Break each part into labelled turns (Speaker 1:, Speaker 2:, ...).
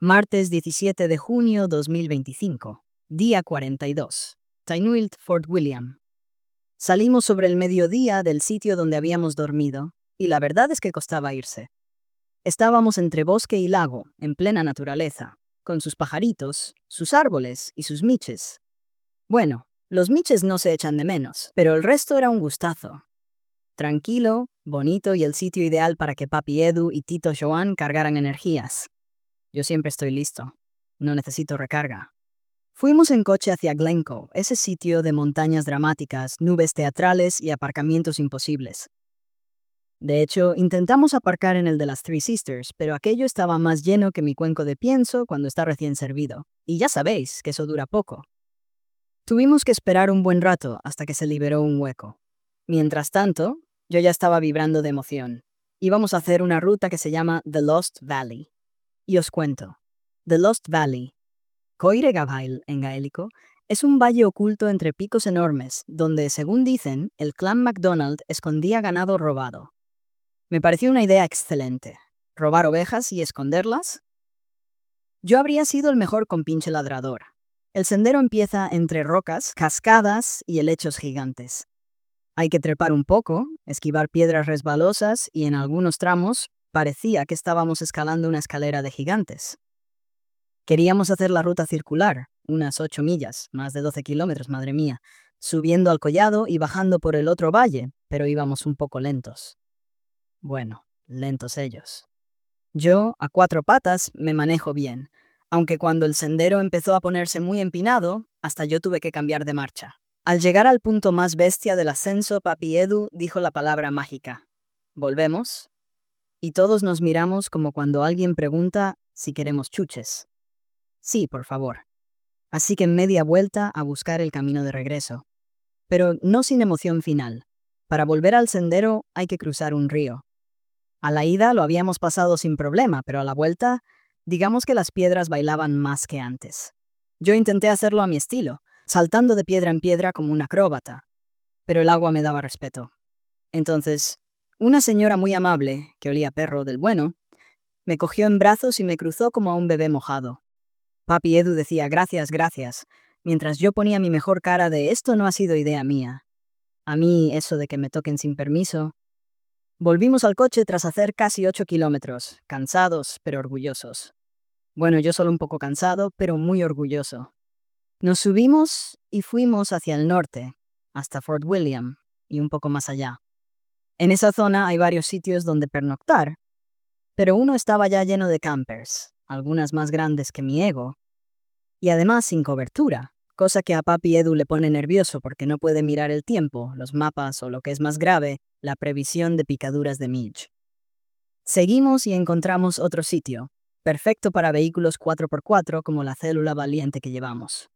Speaker 1: Martes 17 de junio 2025, día 42. Tynwilt, Fort William. Salimos sobre el mediodía del sitio donde habíamos dormido, y la verdad es que costaba irse. Estábamos entre bosque y lago, en plena naturaleza, con sus pajaritos, sus árboles y sus miches. Bueno, los miches no se echan de menos, pero el resto era un gustazo. Tranquilo, bonito y el sitio ideal para que Papi Edu y Tito Joan cargaran energías. Yo siempre estoy listo. No necesito recarga. Fuimos en coche hacia Glencoe, ese sitio de montañas dramáticas, nubes teatrales y aparcamientos imposibles. De hecho, intentamos aparcar en el de las Three Sisters, pero aquello estaba más lleno que mi cuenco de pienso cuando está recién servido. Y ya sabéis que eso dura poco. Tuvimos que esperar un buen rato hasta que se liberó un hueco. Mientras tanto, yo ya estaba vibrando de emoción. Íbamos a hacer una ruta que se llama The Lost Valley. Y os cuento. The Lost Valley, Coire Gabail en gaélico, es un valle oculto entre picos enormes, donde, según dicen, el clan MacDonald escondía ganado robado. Me pareció una idea excelente. ¿Robar ovejas y esconderlas? Yo habría sido el mejor compinche ladrador. El sendero empieza entre rocas, cascadas y helechos gigantes. Hay que trepar un poco, esquivar piedras resbalosas y en algunos tramos parecía que estábamos escalando una escalera de gigantes. Queríamos hacer la ruta circular, unas 8 millas, más de 12 kilómetros, madre mía, subiendo al collado y bajando por el otro valle, pero íbamos un poco lentos. Bueno, lentos ellos. Yo, a 4 patas, me manejo bien, aunque cuando el sendero empezó a ponerse muy empinado, hasta yo tuve que cambiar de marcha. Al llegar al punto más bestia del ascenso, Papi Edu dijo la palabra mágica. ¿Volvemos? Y todos nos miramos como cuando alguien pregunta si queremos chuches. Sí, por favor. Así que media vuelta a buscar el camino de regreso. Pero no sin emoción final. Para volver al sendero hay que cruzar un río. A la ida lo habíamos pasado sin problema, pero a la vuelta, digamos que las piedras bailaban más que antes. Yo intenté hacerlo a mi estilo, saltando de piedra en piedra como un acróbata, pero el agua me daba respeto. Entonces, una señora muy amable, que olía a perro del bueno, me cogió en brazos y me cruzó como a un bebé mojado. Papi Edu decía gracias, gracias, mientras yo ponía mi mejor cara de esto no ha sido idea mía. A mí, eso de que me toquen sin permiso. Volvimos al coche tras hacer casi 8 kilómetros, cansados pero orgullosos. Bueno, yo solo un poco cansado, pero muy orgulloso. Nos subimos y fuimos hacia el norte, hasta Fort William, y un poco más allá. En esa zona hay varios sitios donde pernoctar, pero uno estaba ya lleno de campers, algunas más grandes que mi ego, y además sin cobertura, cosa que a Papi Edu le pone nervioso porque no puede mirar el tiempo, los mapas o lo que es más grave, la previsión de picaduras de Midge. Seguimos y encontramos otro sitio, perfecto para vehículos 4x4 como la célula valiente que llevamos.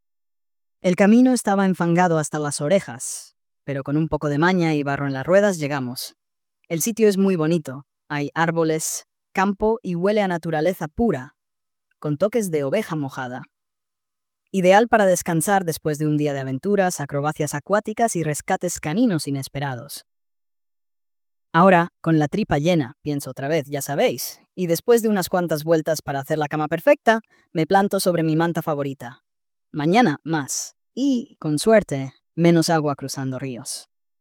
Speaker 1: El camino estaba enfangado hasta las orejas, pero con un poco de maña y barro en las ruedas llegamos. El sitio es muy bonito, hay árboles, campo y huele a naturaleza pura, con toques de oveja mojada. Ideal para descansar después de un día de aventuras, acrobacias acuáticas y rescates caninos inesperados. Ahora, con la tripa llena, pienso otra vez, ya sabéis, y después de unas cuantas vueltas para hacer la cama perfecta, me planto sobre mi manta favorita. Mañana, más. Y, con suerte, menos agua cruzando ríos.